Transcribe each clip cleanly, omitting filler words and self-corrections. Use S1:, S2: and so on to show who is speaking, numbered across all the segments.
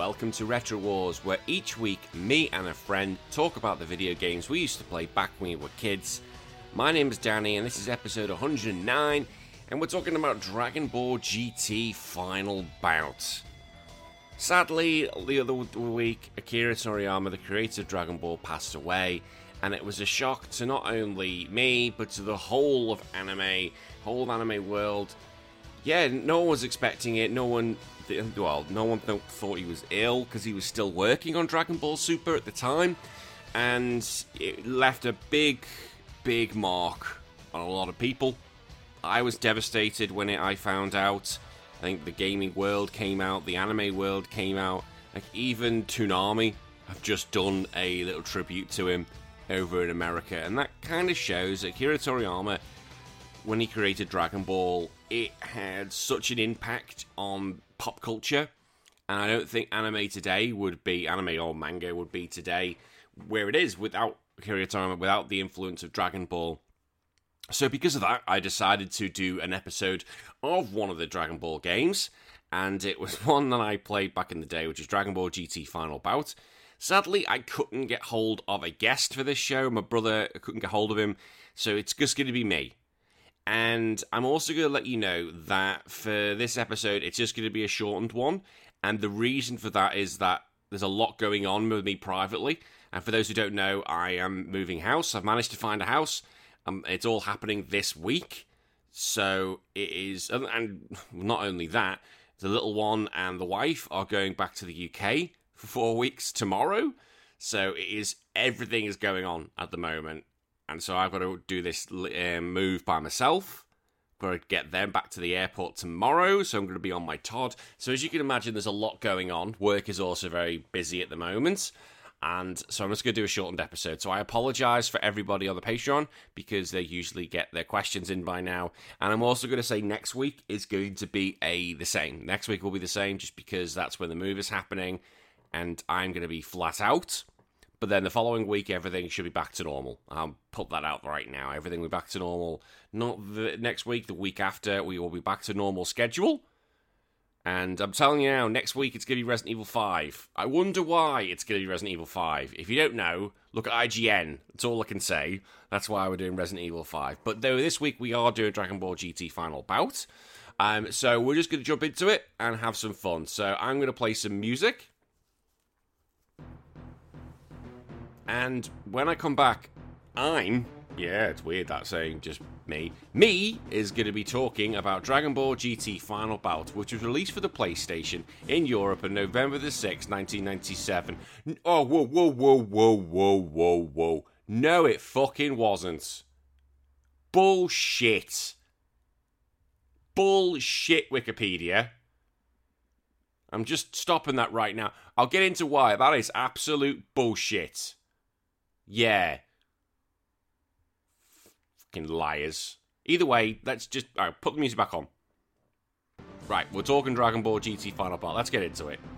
S1: welcome to Retro Wars, where each week me and a friend talk about the video games we used to play back when we were kids. My name is Danny, and this is episode 109, and we're talking about Dragon Ball GT Final Bout. Sadly, the other week, Akira Toriyama, the creator of Dragon Ball, passed away, and it was a shock to not only me, but to the whole of anime world. Yeah, no one was expecting it. No one thought he was ill because he was still working on Dragon Ball Super at the time, and it left a big mark on a lot of people. I was devastated when I found out. I think the gaming world came out, the anime world came out, like even Toonami have just done a little tribute to him over in America, and that kind of shows that Akira Toriyama, when he created Dragon Ball, it had such an impact on pop culture, and I don't think anime or manga would be today where it is without Akira Toriyama, without the influence of Dragon Ball. So because of that, I decided to do an episode of one of the Dragon Ball games, and it was one that I played back in the day, which is Dragon Ball GT Final Bout. Sadly, I couldn't get hold of a guest for this show. My brother, I couldn't get hold of him, so it's just going to be me. And I'm also going to let you know that for this episode, it's just going to be a shortened one, and the reason for that is that there's a lot going on with me privately, and for those who don't know, I am moving house. I've managed to find a house. It's all happening this week, so it is, and not only that, the little one and the wife are going back to the UK for 4 weeks tomorrow, so everything is going on at the moment, and so I've got to do this move by myself. I've got to get them back to the airport tomorrow, so I'm going to be on my Todd. So as you can imagine, there's a lot going on. Work is also very busy at the moment. And so I'm just going to do a shortened episode. So I apologise for everybody on the Patreon, because they usually get their questions in by now. And I'm also going to say next week is going to be the same. Next week will be the same, just because that's when the move is happening, and I'm going to be flat out. But then the following week, everything should be back to normal. I'll put that out right now. Everything will be back to normal. Not the next week, the week after, we will be back to normal schedule. And I'm telling you now, next week it's going to be Resident Evil 5. I wonder why it's going to be Resident Evil 5. If you don't know, look at IGN. That's all I can say. That's why we're doing Resident Evil 5. But though this week we are doing Dragon Ball GT Final Bout. So we're just going to jump into it and have some fun. So I'm going to play some music. And when I come back, it's weird that saying just me is going to be talking about Dragon Ball GT Final Bout, which was released for the PlayStation in Europe on November the 6th, 1997. Oh, whoa. No, it fucking wasn't. Bullshit, Wikipedia. I'm just stopping that right now. I'll get into why. That is absolute bullshit. Yeah. Fucking liars. Either way, let's just put the music back on. Right, we're talking Dragon Ball GT Final Bout. Let's get into it.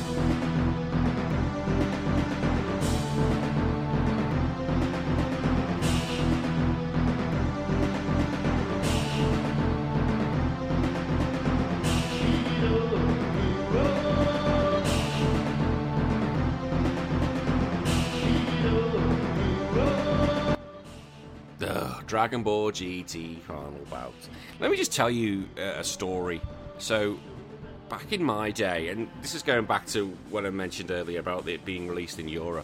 S1: Dragon Ball GT Final Bout. Let me just tell you a story. So, back in my day, and this is going back to what I mentioned earlier about it being released in Europe,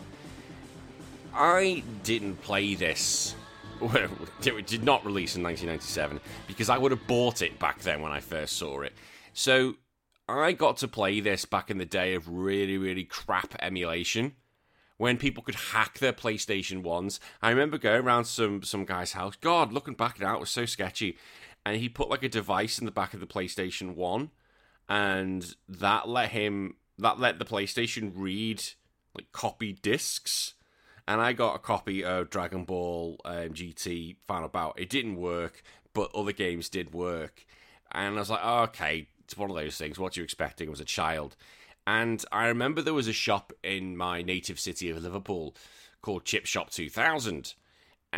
S1: I didn't play this. Well, it did not release in 1997, because I would have bought it back then when I first saw it. So, I got to play this back in the day of really, really crap emulation, when people could hack their PlayStation 1s. I remember going around some guy's house. God, looking back now, it was so sketchy. And he put like a device in the back of the PlayStation 1, and that let the PlayStation read like copy discs. And I got a copy of Dragon Ball GT Final Bout. It didn't work, but other games did work. And I was like, oh, okay, it's one of those things. What are you expecting? I was a child. And I remember there was a shop in my native city of Liverpool called Chip Shop 2000. And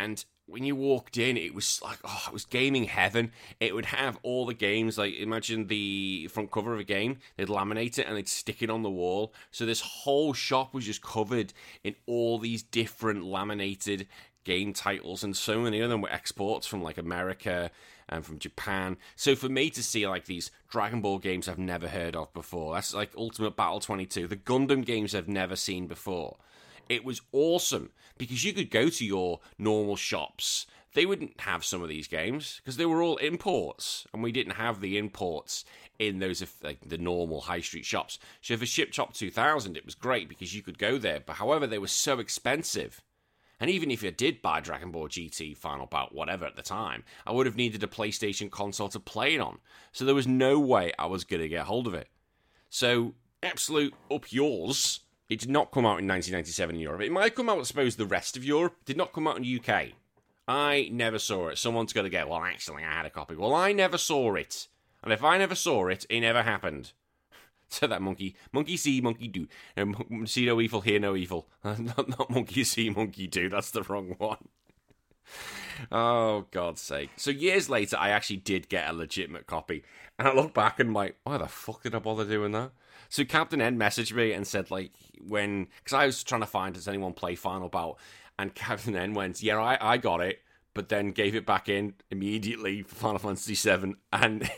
S1: when you walked in, it was like, oh, it was gaming heaven. It would have all the games, like, imagine the front cover of a game, they'd laminate it and they'd stick it on the wall. So this whole shop was just covered in all these different laminated game titles, and so many of them were exports from, like, America and from Japan. So for me to see, like, these Dragon Ball games I've never heard of before, that's like Ultimate Battle 22, the Gundam games I've never seen before, it was awesome, because you could go to your normal shops. They wouldn't have some of these games, because they were all imports, and we didn't have the imports in those, like, the normal high street shops. So for Ship Shop 2000, it was great, because you could go there, but however, they were so expensive. And even if you did buy Dragon Ball GT, Final Bout, whatever at the time, I would have needed a PlayStation console to play it on. So there was no way I was going to get hold of it. So, absolute up yours. It did not come out in 1997 in Europe. It might have come out, I suppose, the rest of Europe. It did not come out in the UK. I never saw it. Someone's got to go, well, actually, I had a copy. Well, I never saw it. And if I never saw it, it never happened. So that monkey see, monkey do. See no evil, hear no evil. not monkey see, monkey do. That's the wrong one. Oh, God's sake. So years later, I actually did get a legitimate copy. And I look back and I'm like, why the fuck did I bother doing that? So Captain N messaged me and said, like, because I was trying to find, does anyone play Final Bout? And Captain N went, yeah, I got it, but then gave it back in immediately for Final Fantasy VII. And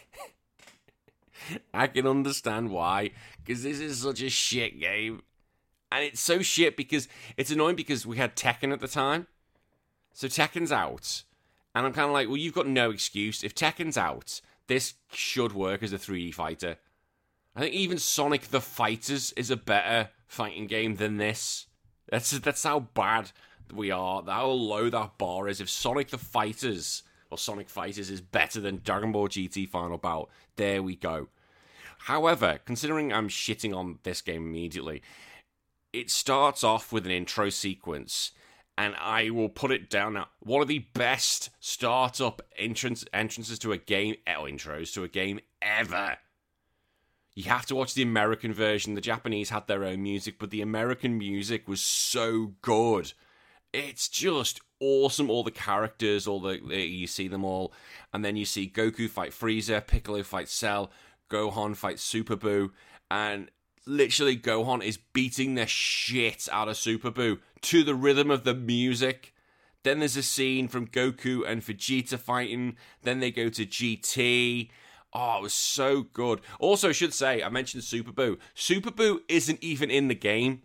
S1: I can understand why, because this is such a shit game. And it's so shit because it's annoying, because we had Tekken at the time. So Tekken's out. And I'm kind of like, well, you've got no excuse. If Tekken's out, this should work as a 3D fighter. I think even Sonic the Fighters is a better fighting game than this. That's how bad we are, how low that bar is. If Sonic the Fighters, or Sonic Fighters, is better than Dragon Ball GT Final Bout, there we go. However, considering I'm shitting on this game immediately, it starts off with an intro sequence, and I will put it down now. One of the best startup entrances to a game, or intros to a game ever. You have to watch the American version. The Japanese had their own music, but the American music was so good. It's just awesome. All the characters, you see them all. And then you see Goku fight Frieza, Piccolo fight Cell, Gohan fight Super Buu, and literally Gohan is beating the shit out of Super Buu to the rhythm of the music. Then there's a scene from Goku and Vegeta fighting. Then they go to GT. Oh, it was so good. Also, I should say, I mentioned Super Buu. Super Buu isn't even in the game.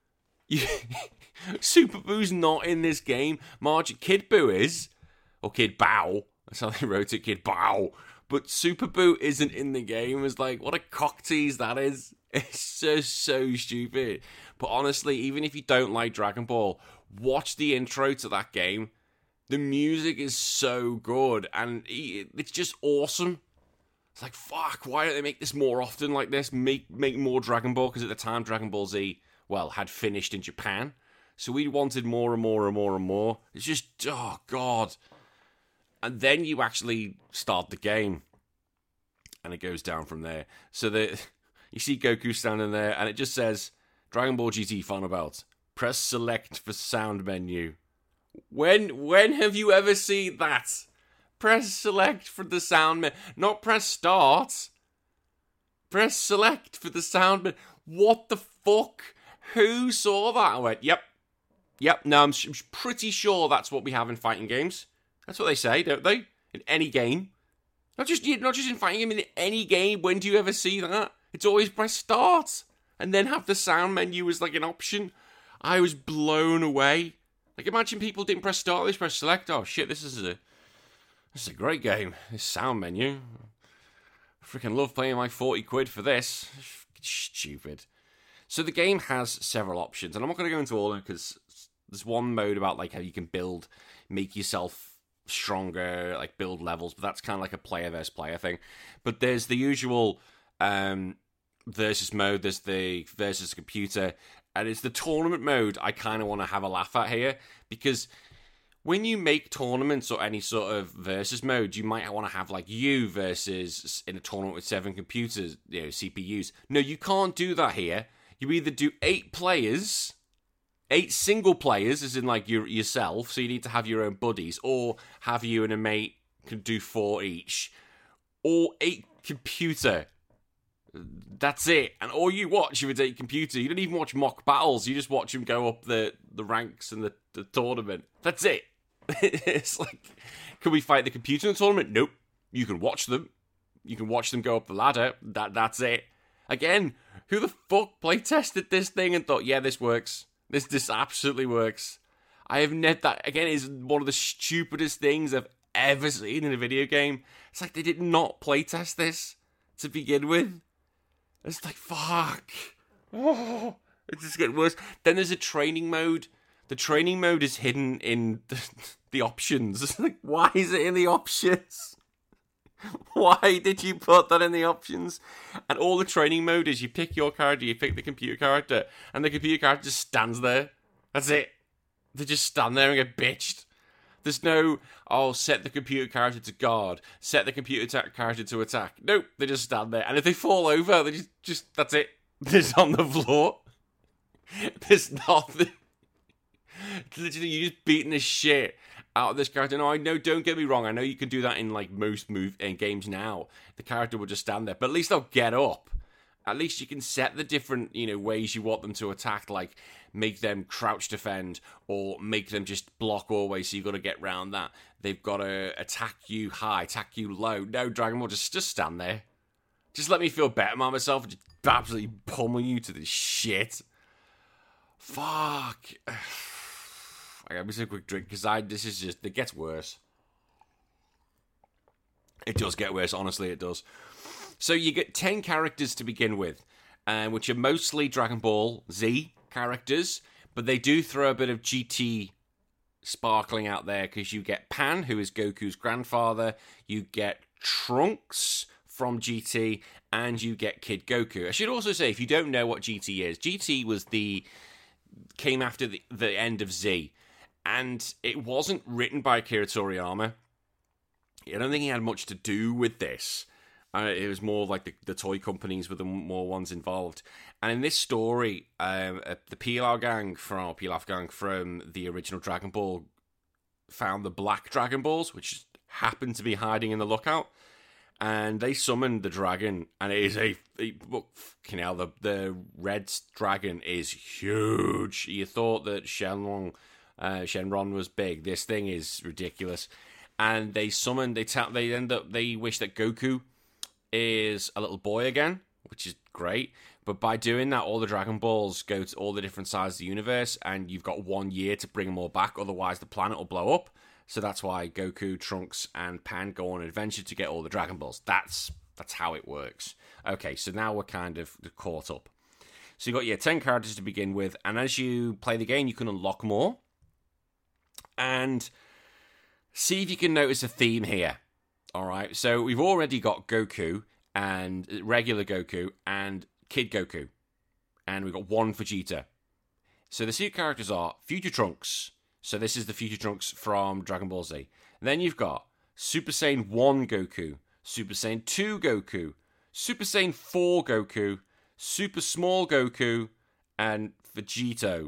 S1: Super Buu's not in this game. Kid Buu is. Or Kid Bao. That's how they wrote it, Kid Bao. But Super Buu isn't in the game. It's like, what a cock tease that is. It's just so stupid. But honestly, even if you don't like Dragon Ball, watch the intro to that game. The music is so good. And it's just awesome. It's like, fuck, why don't they make this more often like this? Make more Dragon Ball, because at the time Dragon Ball Z, well, had finished in Japan. So we wanted more and more and more and more. It's just, oh, God. And then you actually start the game. And it goes down from there. So you see Goku standing there, and it just says, Dragon Ball GT Final Bout. Press select for sound menu. When have you ever seen that? Press select for the sound menu. Not press start. Press select for the sound menu. What the fuck? Who saw that? I went, yep. No, I'm pretty sure that's what we have in fighting games. That's what they say, don't they? In any game. Not just in fighting game, in any game. When do you ever see that? It's always press start. And then have the sound menu as like an option. I was blown away. Like, imagine people didn't press start, they just press select. Oh shit, this is a great game. This sound menu. I freaking love paying like 40 quid for this. Stupid. So the game has several options, and I'm not going to go into all of them, because there's one mode about like how you can make yourself stronger, like build levels, but that's kind of like a player versus player thing. But there's the usual versus mode, there's the versus computer, and it's the tournament mode I kind of want to have a laugh at here, because when you make tournaments or any sort of versus mode, you might want to have like you versus in a tournament with 7 computers, CPUs. No, you can't do that here. You either do 8 players 8 single players, as in like yourself, so you need to have your own buddies, or have you and a mate can do 4 each, or 8 computer. That's it. And all you watch if it's 8 computer, you don't even watch mock battles, you just watch them go up the ranks in the tournament. That's it. It's like, can we fight the computer in the tournament? Nope. You can watch them. You can watch them go up the ladder. That's it. Again, who the fuck play tested this thing and thought, yeah, this works. This absolutely works. I have never, that again is one of the stupidest things I've ever seen in a video game. It's like they did not playtest this to begin with. It's like, fuck. Oh, it's just getting worse. Then there's a training mode. The training mode is hidden in the options. It's like, why is it in the options? Why did you put that in the options? And all the training mode is you pick your character, you pick the computer character, and the computer character just stands there. That's it. They just stand there and get bitched. There's no, set the computer character to guard, set the computer character to attack. Nope, they just stand there. And if they fall over, they just that's it. They're just on the floor. There's nothing. Literally, you're just beating the shit out of this character. No, I know, don't get me wrong. I know you can do that in like most games now. The character will just stand there, but at least they'll get up. At least you can set the different, ways you want them to attack, like make them crouch defend or make them just block always, so you've got to get round that. They've got to attack you high, attack you low. No, Dragon Ball, just stand there. Just let me feel better about myself and just absolutely pummel you to this shit. Fuck. I gotta take a quick drink, because it gets worse. It does get worse, honestly, it does. So you get 10 characters to begin with, which are mostly Dragon Ball Z characters, but they do throw a bit of GT sparkling out there, because you get Pan, who is Goku's grandfather, you get Trunks from GT, and you get Kid Goku. I should also say, if you don't know what GT is, GT came after the end of Z. And it wasn't written by Akira Toriyama. I don't think he had much to do with this. It was more like the toy companies were the more ones involved. And in this story, the Pilaf gang from the original Dragon Ball found the black Dragon Balls, which happened to be hiding in the lookout. And they summoned the dragon, and it is the red dragon is huge. You thought that Shenron was big. This thing is ridiculous. And they wish that Goku is a little boy again, which is great. But by doing that, all the Dragon Balls go to all the different sides of the universe, and you've got 1 year to bring them all back, otherwise the planet will blow up. So that's why Goku, Trunks, and Pan go on an adventure to get all the Dragon Balls. That's how it works. Okay, so now we're kind of caught up. So you've got 10 characters to begin with, and as you play the game, you can unlock more. And see if you can notice a theme here. Alright, so we've already got Goku, and regular Goku, and Kid Goku. And we've got 1 Vegeta. So the 2 characters are Future Trunks. So this is the Future Trunks from Dragon Ball Z. And then you've got Super Saiyan 1 Goku, Super Saiyan 2 Goku, Super Saiyan 4 Goku, Super Small Goku, and Vegito.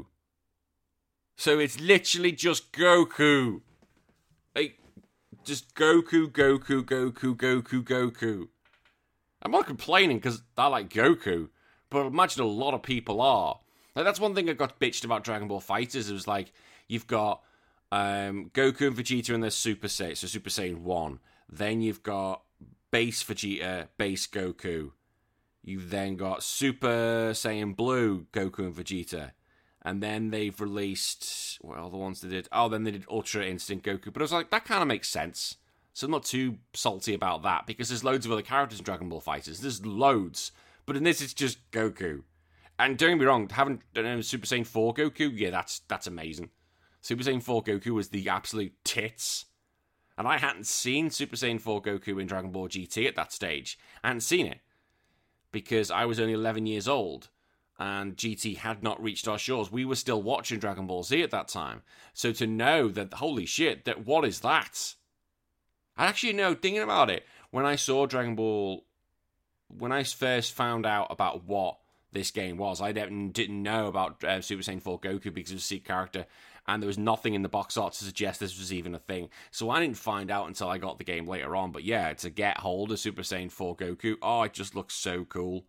S1: So it's literally just Goku. Like, just Goku, Goku, Goku, Goku, Goku. I'm not complaining because I like Goku, but I imagine a lot of people are. Like, that's one thing I got bitched about Dragon Ball FighterZ. It was like, you've got Goku and Vegeta in their Super Saiyan, so Super Saiyan 1. Then you've got base Vegeta, base Goku. You've then got Super Saiyan Blue, Goku and Vegeta. And then they've released, well, the ones they did, then they did Ultra Instinct Goku. But I was like, that kind of makes sense. So I'm not too salty about that, because there's loads of other characters in Dragon Ball FighterZ. There's loads. But in this, it's just Goku. And don't get me wrong, having Super Saiyan 4 Goku, yeah, that's amazing. Super Saiyan 4 Goku was the absolute tits. And I hadn't seen Super Saiyan 4 Goku in Dragon Ball GT at that stage. I hadn't seen it. Because I was only 11 years old. And GT had not reached our shores. We were still watching Dragon Ball Z at that time. So to know that, holy shit, that what is that? I actually know, thinking about it, when I saw Dragon Ball, when I first found out about what this game was. I didn't know about Super Saiyan 4 Goku because it was a secret character, and there was nothing in the box art to suggest this was even a thing. So I didn't find out until I got the game later on. But yeah, to get hold of Super Saiyan 4 Goku, oh, it just looks so cool.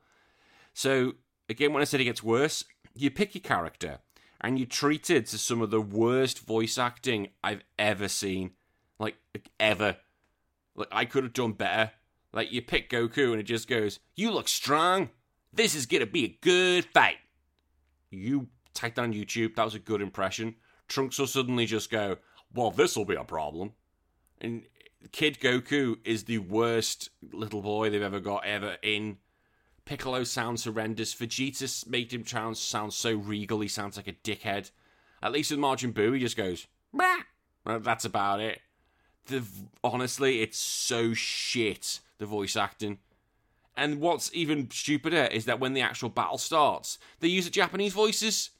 S1: So again, when I said it gets worse, you pick your character, and you're treated to some of the worst voice acting I've ever seen. Like, ever. Like, I could have done better. Like, you pick Goku, and it just goes, "You look strong. This is gonna be a good fight." You type that on YouTube, that was a good impression. Trunks will suddenly just go, "Well, this'll be a problem." And Kid Goku is the worst little boy they've ever got in. Piccolo sounds horrendous. Vegeta made him sound so regal, he sounds like a dickhead. At least with Majin Buu, he just goes, "Bah!" That's about it. Honestly, it's so shit, the voice acting. And what's even stupider is that when the actual battle starts, they use the Japanese voices.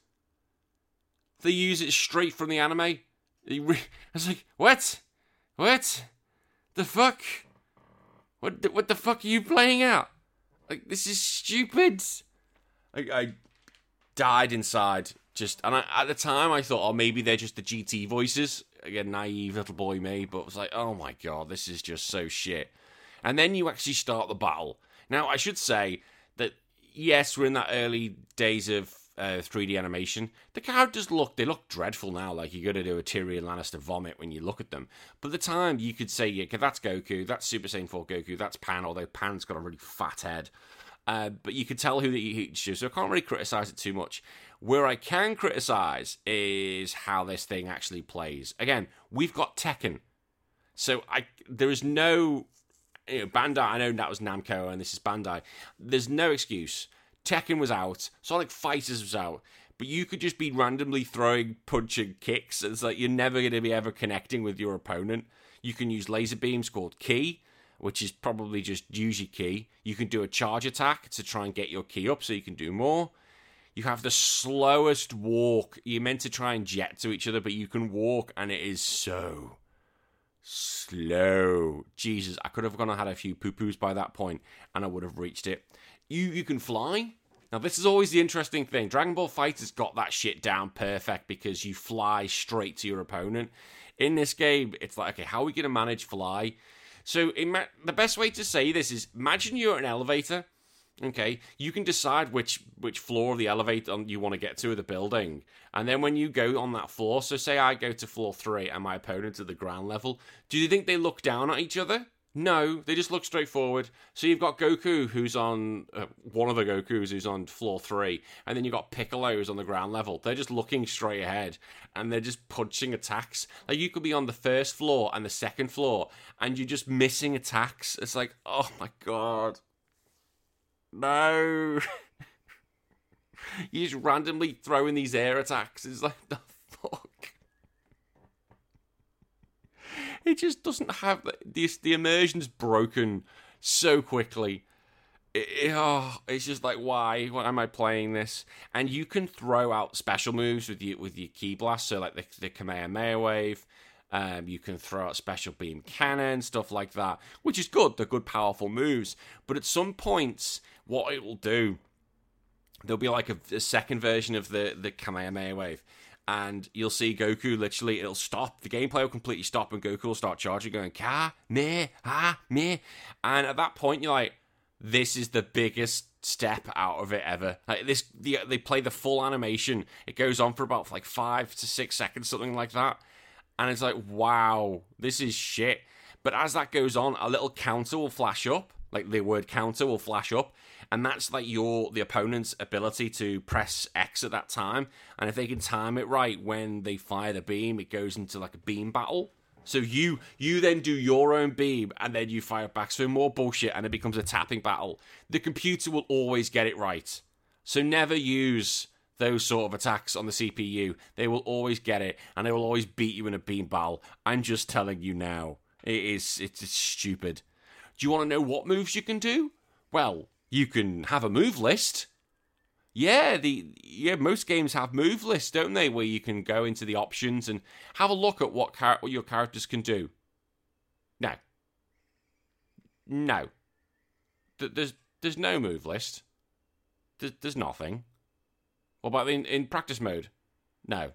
S1: They use it straight from the anime. I was like, what? What? The fuck? What the fuck are you playing out? Like, this is stupid. I died inside. At the time, I thought, oh, maybe they're just the GT voices. Again, naive little boy me, but I was like, oh my god, this is just so shit. And then you actually start the battle. Now, I should say that, yes, we're in that early days of 3D animation. The characters look dreadful now, like you're going to do a Tyrion Lannister vomit when you look at them. But at the time, you could say, yeah, that's Goku, that's Super Saiyan 4 Goku, that's Pan, although Pan's got a really fat head. But you could tell who each is, so I can't really criticize it too much. Where I can criticize is how this thing actually plays. Again, we've got Tekken. So there is no... Bandai, I know that was Namco and this is Bandai. There's no excuse. Tekken was out, Sonic Fighters was out, but you could just be randomly throwing punching kicks. It's like you're never going to be ever connecting with your opponent. You can use laser beams called Ki, which is probably just use your Ki. You can do a charge attack to try and get your Ki up so you can do more. You have the slowest walk. You're meant to try and jet to each other, but you can walk, and it is so slow. Jesus, I could have gone and had a few poo-poos by that point, and I would have reached it. You can fly. Now, this is always the interesting thing. Dragon Ball FighterZ got that shit down perfect because you fly straight to your opponent. In this game, it's like, okay, how are we going to manage fly? So, the best way to say this is, imagine you're at an elevator. Okay, you can decide which floor of the elevator you want to get to of the building. And then when you go on that floor, so say I go to floor 3 and my opponent's at the ground level, do you think they look down at each other? No, they just look straight forward. So you've got Goku, who's on... one of the Gokus who's on floor 3, and then you've got Piccolo, who's on the ground level. They're just looking straight ahead, and they're just punching attacks. Like, you could be on the first floor and the second floor, and you're just missing attacks. It's like, oh my god. No. You're just randomly throwing these air attacks. It's like, the fuck? It just doesn't have... The immersion's broken so quickly. It's just like, why? Why am I playing this? And you can throw out special moves with your Ki Blast, so like the Kamehameha Wave. You can throw out special beam cannon, stuff like that, which is good. They're good, powerful moves. But at some points, what it will do, there'll be like a second version of the Kamehameha Wave. And you'll see Goku, literally, it'll stop. The gameplay will completely stop, and Goku will start charging, going, Ka-me-ha-me. And at that point, you're like, this is the biggest step out of it ever. Like they play the full animation. It goes on for about like 5 to 6 seconds, something like that. And it's like, wow, this is shit. But as that goes on, a little counter will flash up. Like, the word counter will flash up. And that's like the opponent's ability to press X at that time. And if they can time it right when they fire the beam, it goes into like a beam battle. So you then do your own beam, and then you fire back. So more bullshit, and it becomes a tapping battle. The computer will always get it right. So never use those sort of attacks on the CPU. They will always get it, and they will always beat you in a beam battle. I'm just telling you now. It's stupid. Do you want to know what moves you can do? Well, you can have a move list. Yeah, most games have move lists, don't they? Where you can go into the options and have a look at what your characters can do. No. There's no move list. There's nothing. What about in practice mode? No.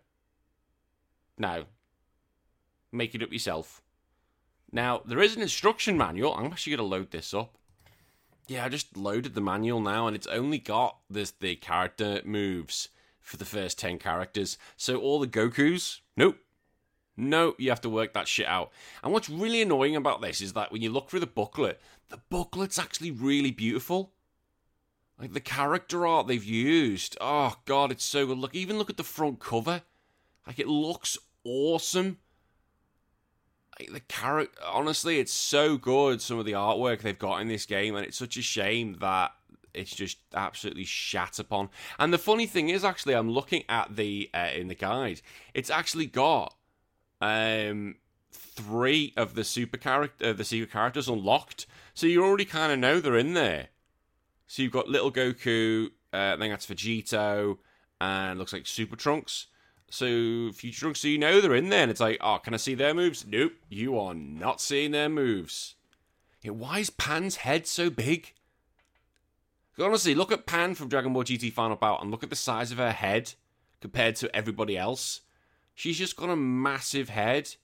S1: Make it up yourself. Now, there is an instruction manual. I'm actually going to load this up. Yeah, I just loaded the manual now, and it's only got the character moves for the first 10 characters. So all the Gokus, nope. No, you have to work that shit out. And what's really annoying about this is that when you look through the booklet's actually really beautiful. Like, the character art they've used, oh god, it's so good. Even look at the front cover. Like, it looks awesome. Like, the character, honestly, it's so good, some of the artwork they've got in this game, and it's such a shame that it's just absolutely shat upon. And the funny thing is, actually, I'm looking at the in the guide, it's actually got 3 of the secret characters unlocked, so you already kind of know they're in there. So you've got Little Goku, I think that's Vegito, and looks like Super Trunks. So Future Trunks, so you know they're in there, and it's like, oh, can I see their moves? Nope, you are not seeing their moves. Yeah, why is Pan's head so big? Honestly, look at Pan from Dragon Ball GT Final Bout, and look at the size of her head compared to everybody else. She's just got a massive head.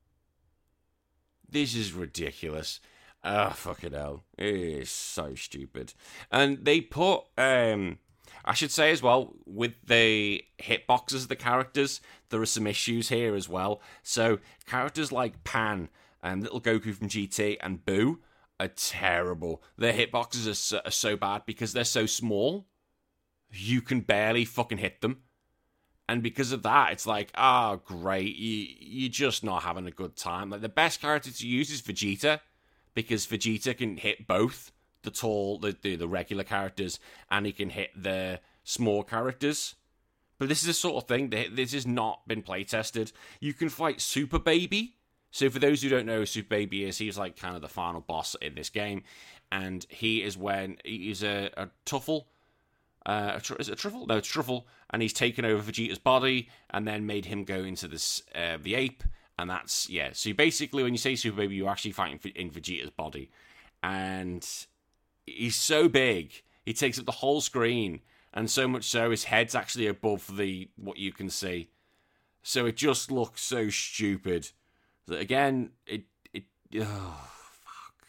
S1: This is ridiculous. Oh, fucking hell. It is so stupid. And they put, I should say as well, with the hitboxes of the characters, there are some issues here as well. So, characters like Pan and Little Goku from GT and Boo are terrible. Their hitboxes are so bad because they're so small. You can barely fucking hit them. And because of that, it's like, oh, great, you're just not having a good time. Like, the best character to use is Vegeta, because Vegeta can hit both the regular characters, and he can hit the small characters. But this is the sort of thing, this has not been play-tested. You can fight Super Baby. So for those who don't know who Super Baby is, he's like kind of the final boss in this game. And he's a Tuffle. Is it a Truffle? No, it's Truffle. And he's taken over Vegeta's body and then made him go into this the ape. And that's, yeah. So basically, when you say Super Baby, you're actually fighting in Vegeta's body. And he's so big, he takes up the whole screen. And so much so, his head's actually above what you can see. So it just looks so stupid. So again, oh, fuck.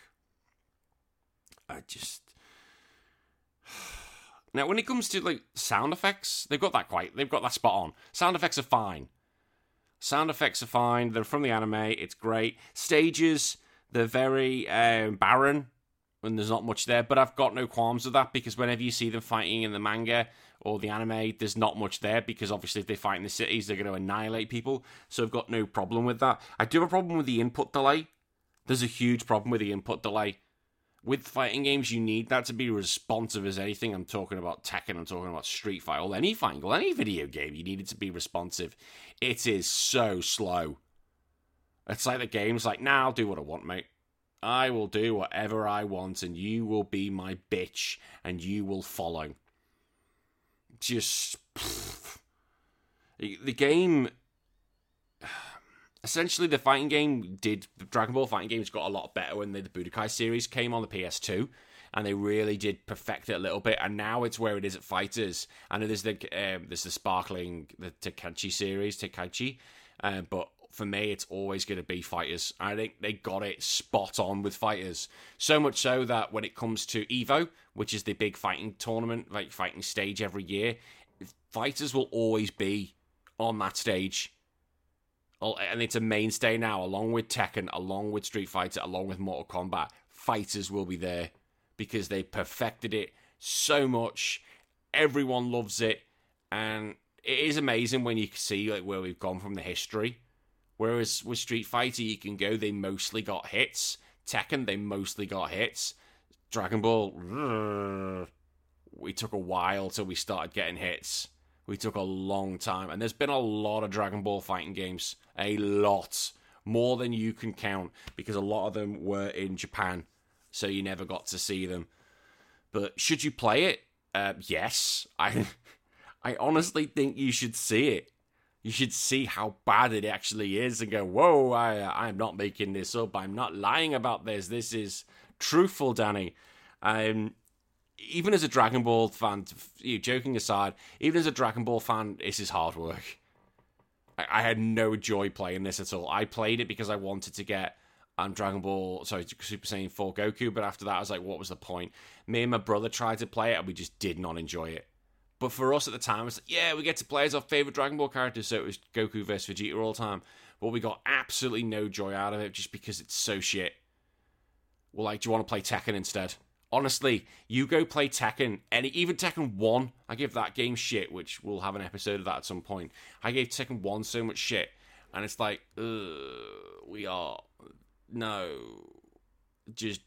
S1: Now, when it comes to, like, sound effects, they've got that spot on. Sound effects are fine. They're from the anime. It's great. Stages, they're very barren when there's not much there. But I've got no qualms with that, because whenever you see them fighting in the manga or the anime, there's not much there, because obviously if they fight in the cities, they're going to annihilate people. So I've got no problem with that. I do have a problem with the input delay. There's a huge problem with the input delay. With fighting games, you need that to be responsive as anything. I'm talking about Tekken, I'm talking about Street Fighter, or any fighting game, any video game, you need it to be responsive. It is so slow. It's like the game's like, nah, I'll do what I want, mate. I will do whatever I want, and you will be my bitch, and you will follow. Just... The game... Essentially, the Dragon Ball fighting games got a lot better when the Budokai series came on the PS2, and they really did perfect it a little bit, and now it's where it is at Fighters. I know there's the Tenkaichi series, but for me, it's always going to be Fighters. I think they got it spot on with Fighters. So much so that when it comes to EVO, which is the big fighting tournament, like fighting stage every year, Fighters will always be on that stage. And it's a mainstay now, along with Tekken, along with Street Fighter, along with Mortal Kombat. Fighters will be there because they perfected it so much. Everyone loves it, and it is amazing when you see like where we've gone from the history. Whereas with Street Fighter, you can go, they mostly got hits. Tekken, they mostly got hits. Dragon Ball, we took a while till we started getting hits. We took a long time. And there's been a lot of Dragon Ball fighting games. A lot. More than you can count. Because a lot of them were in Japan. So you never got to see them. But should you play it? Yes. I honestly think you should see it. You should see how bad it actually is. And go, whoa, I'm not making this up. I'm not lying about this. This is truthful, Danny. even as a Dragon Ball fan, you joking aside, even as a Dragon Ball fan, this is hard work. I had no joy playing this at all. I played it because I wanted to get Super Saiyan 4 Goku, but after that I was like, what was the point? Me and my brother tried to play it and we just did not enjoy it. But for us at the time, it's like, yeah, we get to play as our favourite Dragon Ball characters, so it was Goku versus Vegeta all the time. But we got absolutely no joy out of it just because it's so shit. Well, like, do you want to play Tekken instead? Honestly, you go play Tekken, and even Tekken 1, I give that game shit, which we'll have an episode of that at some point. I gave Tekken 1 so much shit, and it's like, no. Just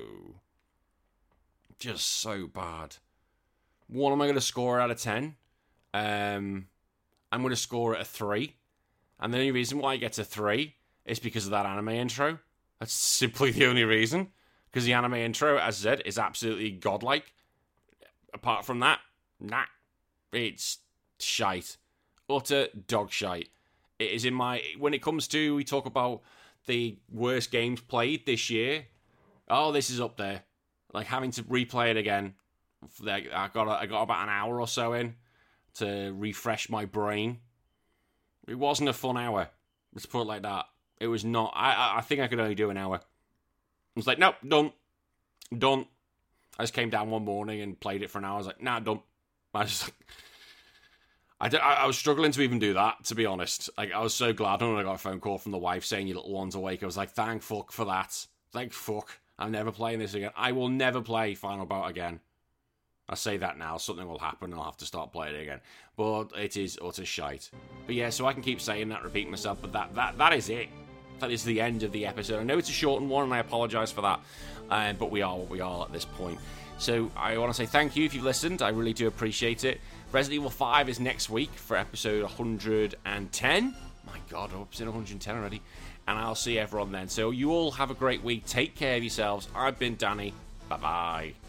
S1: so bad. What am I going to score out of 10? I'm going to score it a 3. And the only reason why I get to 3 is because of that anime intro. That's simply the only reason. Because the anime intro, as I said, is absolutely godlike. Apart from that, nah. It's shite. Utter dog shite. It is in my... When it comes to, we talk about the worst games played this year. Oh, this is up there. Like, having to replay it again. I got about an hour or so in to refresh my brain. It wasn't a fun hour. Let's put it like that. It was not. I think I could only do an hour. I was like, nope, done. I just came down one morning and played it for an hour. I was like, nah, done. I was struggling to even do that, to be honest. Like, I was so glad when I got a phone call from the wife saying your little one's awake. I was like, thank fuck for that. Thank fuck. I'm never playing this again. I will never play Final Bout again. I say that now, something will happen and I'll have to start playing it again. But it is utter shite. But yeah, so I can keep saying that, repeating myself, but that is it. That is the end of the episode. I know it's a shortened one and I apologise for that. But we are what we are at this point. So I want to say thank you if you've listened. I really do appreciate it. Resident Evil 5 is next week for episode 110. My God, I'm up to 110 already. And I'll see everyone then. So you all have a great week. Take care of yourselves. I've been Danny. Bye-bye.